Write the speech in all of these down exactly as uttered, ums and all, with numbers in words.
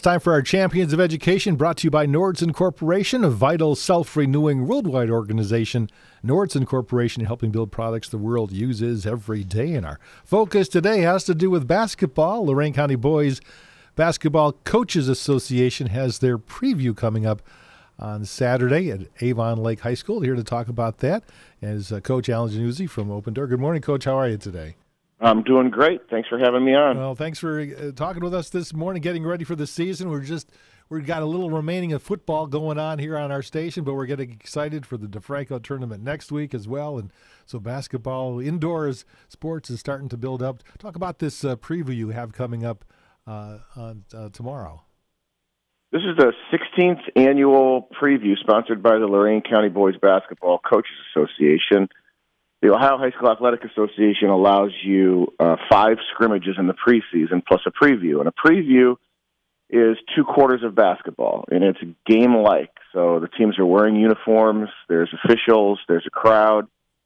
Time for our Champions of Education, brought to you by Nordson Corporation, a vital, self-renewing worldwide organization. Nordson Corporation helping build products the world uses every day. And our focus today has to do with basketball. Lorain County Boys Basketball Coaches Association has their preview coming up on Saturday at Avon Lake High School. Here to talk about that is uh, Coach Alan Januzzi from Open Door. Good morning, Coach. How are you today? I'm doing great. Thanks for having me on. Well, thanks for uh, talking with us this morning, getting ready for the season. We're just, we've got a little remaining of football going on here on our station, but we're getting excited for the DeFranco tournament next week as well. And so basketball, indoors sports is starting to build up. Talk about this uh, preview you have coming up uh, on uh, tomorrow. This is the sixteenth annual preview sponsored by the Lorain County Boys Basketball Coaches Association. The Ohio High School Athletic Association allows you uh, five scrimmages in the preseason plus a preview. And a preview is two quarters of basketball, and it's game-like. So the teams are wearing uniforms, there's officials, there's a crowd,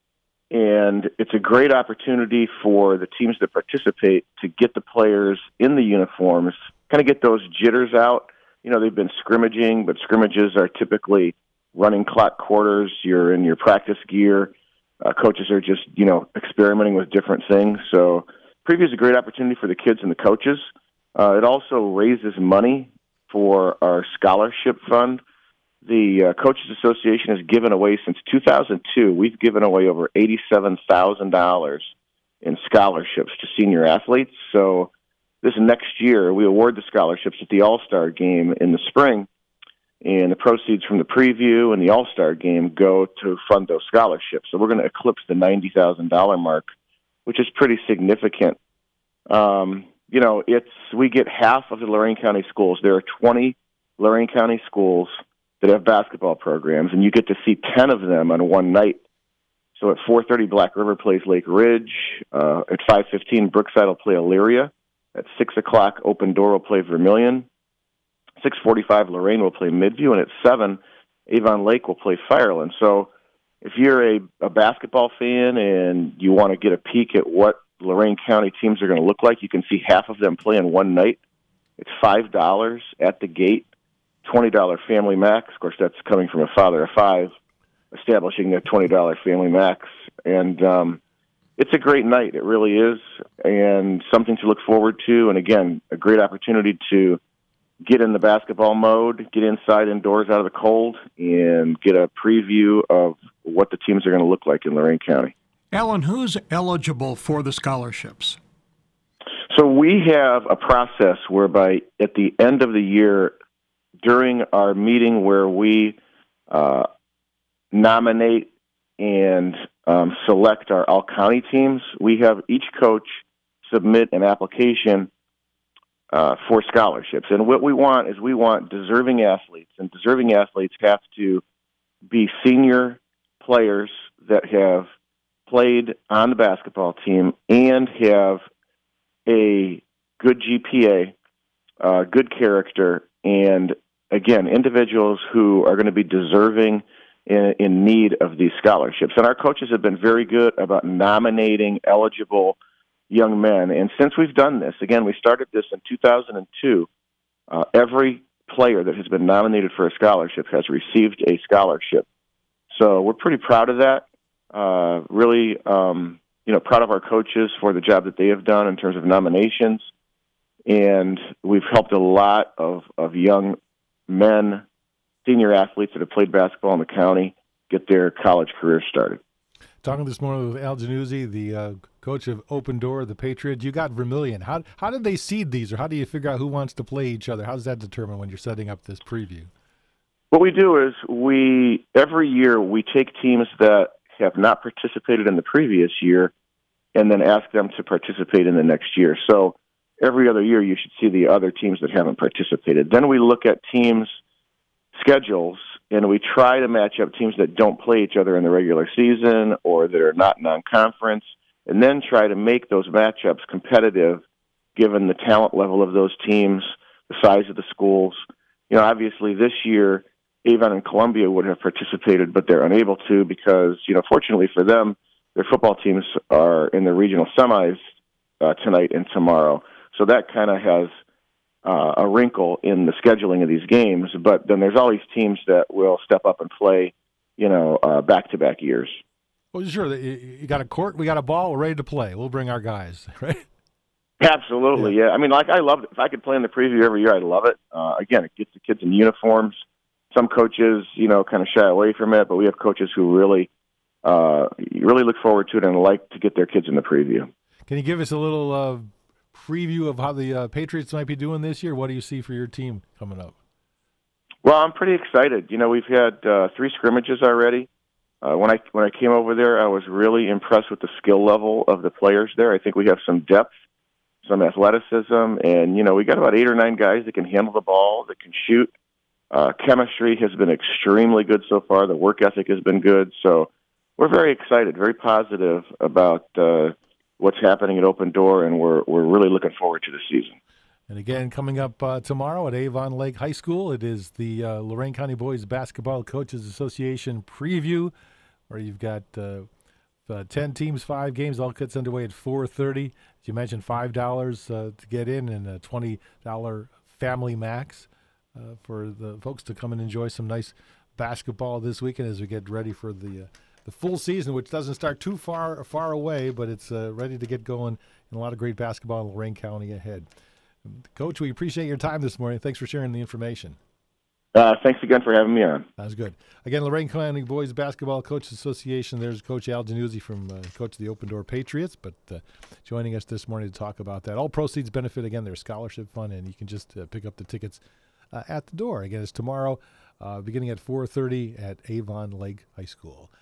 and it's a great opportunity for the teams that participate to get the players in the uniforms, kind of get those jitters out. You know, they've been scrimmaging, but scrimmages are typically running clock quarters. You're in your practice gear. Uh, coaches are just, you know, experimenting with different things. So preview is a great opportunity for the kids and the coaches. Uh, it also raises money for our scholarship fund. The uh, Coaches Association has given away, since two thousand two, we've given away over eighty-seven thousand dollars in scholarships to senior athletes. So this next year, we award the scholarships at the All-Star game in the spring. And the proceeds from the preview and the All-Star game go to fund those scholarships. So we're going to eclipse the ninety thousand dollars mark, which is pretty significant. Um, you know, it's we get half of the Lorain County schools. There are twenty Lorain County schools that have basketball programs, and you get to see ten of them on one night. So at four thirty, Black River plays Lake Ridge. Uh, at five fifteen, Brookside will play Elyria. At six o'clock, Open Door will play Vermilion. six forty-five, Lorain will play Midview, and at seven, Avon Lake will play Fireland. So if you're a, a basketball fan and you want to get a peek at what Lorain County teams are going to look like, you can see half of them play in one night. It's five dollars at the gate, twenty dollars family max. Of course, that's coming from a father of five, establishing a twenty dollars family max. And um, it's a great night. It really is, and something to look forward to. And, again, a great opportunity to get in the basketball mode, get inside, indoors, out of the cold, and get a preview of what the teams are going to look like in Lorain County. Alan, who's eligible for the scholarships? So we have a process whereby at the end of the year, during our meeting where we uh, nominate and um, select our all-county teams, we have each coach submit an application Uh, for scholarships. And what we want is we want deserving athletes, and deserving athletes have to be senior players that have played on the basketball team and have a good G P A, uh, good character, and, again, individuals who are going to be deserving in, in need of these scholarships. And our coaches have been very good about nominating eligible young men. And since we've done this, again, we started this in two thousand two, uh, every player that has been nominated for a scholarship has received a scholarship. So we're pretty proud of that. Uh, really, um, you know, proud of our coaches for the job that they have done in terms of nominations. And we've helped a lot of, of young men, senior athletes that have played basketball in the county, get their college career started. Talking this morning with Al Januzzi, the uh, coach of Open Door, the Patriots. You got Vermilion. How how did they seed these, or how do you figure out who wants to play each other? How does that determine when you're setting up this preview? What we do is we every year we take teams that have not participated in the previous year and then ask them to participate in the next year. So every other year you should see the other teams that haven't participated. Then we look at teams' schedules, and we try to match up teams that don't play each other in the regular season or that are not non-conference, and then try to make those matchups competitive given the talent level of those teams, the size of the schools. You know, obviously this year, Avon and Columbia would have participated, but they're unable to because, you know, fortunately for them, their football teams are in the regional semis uh, tonight and tomorrow. So that kind of has uh, a wrinkle in the scheduling of these games. But then there's all these teams that will step up and play, you know, uh, back-to-back years. Well, sure. You you got a court, we got a ball, we're ready to play. We'll bring our guys, right? Absolutely, yeah. yeah. I mean, like I love it. If I could play in the preview every year, I'd love it. Uh, again, it gets the kids in uniforms. Some coaches, you know, kind of shy away from it, but we have coaches who really, uh, really look forward to it and like to get their kids in the preview. Can you give us a little uh, preview of how the uh, Patriots might be doing this year? What do you see for your team coming up? Well, I'm pretty excited. You know, we've had uh, three scrimmages already. Uh, when I when I came over there, I was really impressed with the skill level of the players there. I think we have some depth, some athleticism, and, you know, we got about eight or nine guys that can handle the ball, that can shoot. Uh, chemistry has been extremely good so far. The work ethic has been good. So we're very excited, very positive about uh, what's happening at Open Door, and we're we're really looking forward to the season. And again, coming up uh, tomorrow at Avon Lake High School, it is the uh, Lorain County Boys Basketball Coaches Association preview, where you've got uh, uh, ten teams, five games, all gets underway at four thirty. As you mentioned, five dollars uh, to get in and a twenty dollars family max uh, for the folks to come and enjoy some nice basketball this weekend as we get ready for the uh, the full season, which doesn't start too far far away, but it's uh, ready to get going, and a lot of great basketball in Lorain County ahead. Coach, we appreciate your time this morning. Thanks for sharing the information. Uh, thanks again for having me on. That was good. Again, Lorain County Boys Basketball Coaches Association. There's Coach Al Januzzi from uh, Coach of the Open Door Patriots, but uh, joining us this morning to talk about that. All proceeds benefit, again, their scholarship fund, and you can just uh, pick up the tickets uh, at the door. Again, it's tomorrow, uh, beginning at four thirty at Avon Lake High School.